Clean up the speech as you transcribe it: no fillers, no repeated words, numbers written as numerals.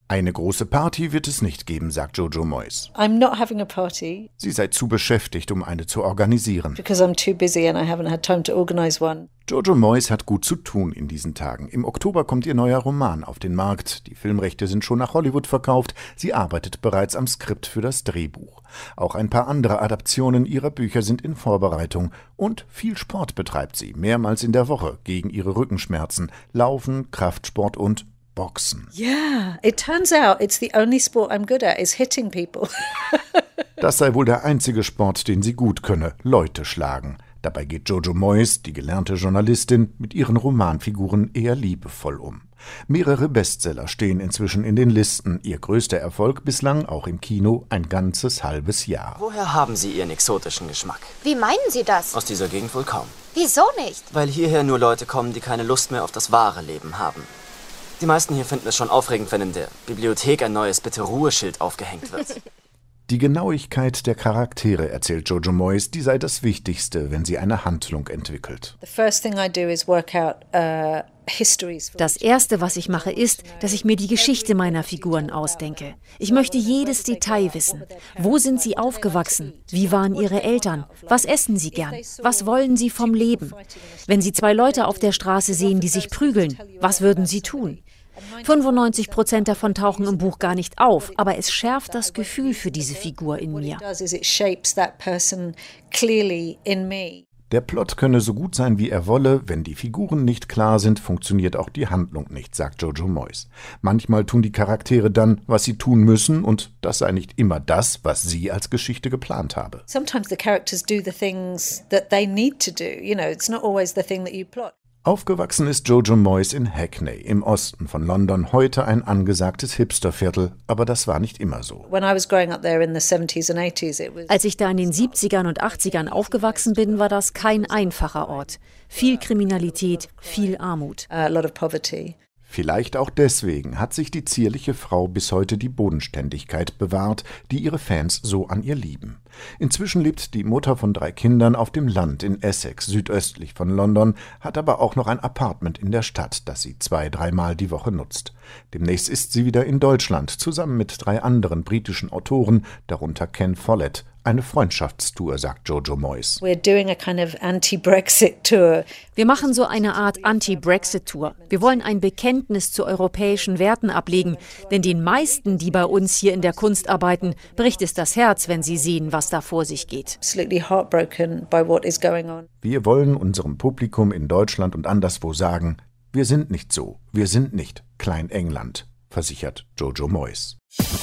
Eine große Party wird es nicht geben, sagt Jojo Moyes. I'm not having a party. Sie sei zu beschäftigt, um eine zu organisieren. Because I'm too busy and I haven't had time to organize one. Jojo Moyes hat gut zu tun in diesen Tagen. Im Oktober kommt ihr neuer Roman auf den Markt. Die Filmrechte sind schon nach Hollywood verkauft. Sie arbeitet bereits am Skript für das Drehbuch. Auch ein paar andere Adaptionen ihrer Bücher sind in Vorbereitung. Und viel Sport betreibt sie, mehrmals in der Woche, gegen ihre Rückenschmerzen. Laufen, Kraftsport und Boxen. Yeah, it turns out it's the only sport I'm good at is hitting people. Das sei wohl der einzige Sport, den sie gut könne, Leute schlagen. Dabei geht Jojo Moyes, die gelernte Journalistin, mit ihren Romanfiguren eher liebevoll um. Mehrere Bestseller stehen inzwischen in den Listen. Ihr größter Erfolg bislang, auch im Kino, ein ganzes halbes Jahr. Woher haben Sie Ihren exotischen Geschmack? Wie meinen Sie das? Aus dieser Gegend wohl kaum. Wieso nicht? Weil hierher nur Leute kommen, die keine Lust mehr auf das wahre Leben haben. Die meisten hier finden es schon aufregend, wenn in der Bibliothek ein neues Bitte-Ruhe-Schild aufgehängt wird. Die Genauigkeit der Charaktere, erzählt Jojo Moyes, die sei das Wichtigste, wenn sie eine Handlung entwickelt. Das Erste, was ich mache, ist, dass ich mir die Geschichte meiner Figuren ausdenke. Ich möchte jedes Detail wissen. Wo sind sie aufgewachsen? Wie waren ihre Eltern? Was essen sie gern? Was wollen sie vom Leben? Wenn Sie 2 Leute auf der Straße sehen, die sich prügeln, was würden Sie tun? 95% davon tauchen im Buch gar nicht auf, aber es schärft das Gefühl für diese Figur in mir. Der Plot könne so gut sein, wie er wolle, wenn die Figuren nicht klar sind, funktioniert auch die Handlung nicht, sagt Jojo Moyes. Manchmal tun die Charaktere dann, was sie tun müssen, und das sei nicht immer das, was sie als Geschichte geplant habe. Sometimes the characters do the things that they need to do. You know, it's not always the thing that you plot. Aufgewachsen ist Jojo Moyes in Hackney im Osten von London, heute ein angesagtes Hipsterviertel, aber das war nicht immer so. Als ich da in den 70ern und 80ern aufgewachsen bin, war das kein einfacher Ort. Viel Kriminalität, viel Armut. A lot of poverty. Vielleicht auch deswegen hat sich die zierliche Frau bis heute die Bodenständigkeit bewahrt, die ihre Fans so an ihr lieben. Inzwischen lebt die Mutter von 3 Kindern auf dem Land in Essex, südöstlich von London, hat aber auch noch ein Appartement in der Stadt, das sie 2-3 Mal die Woche nutzt. Demnächst ist sie wieder in Deutschland, zusammen mit 3 anderen britischen Autoren, darunter Ken Follett. Eine Freundschaftstour, sagt Jojo Moyes. We're doing a kind of anti-Brexit tour. Wir machen so eine Art Anti-Brexit-Tour. Wir wollen ein Bekenntnis zu europäischen Werten ablegen, denn den meisten, die bei uns hier in der Kunst arbeiten, bricht es das Herz, wenn sie sehen, was da vor sich geht. Absolutely heartbroken by what is going on. Wir wollen unserem Publikum in Deutschland und anderswo sagen, wir sind nicht so, wir sind nicht Klein-England, versichert Jojo Moyes.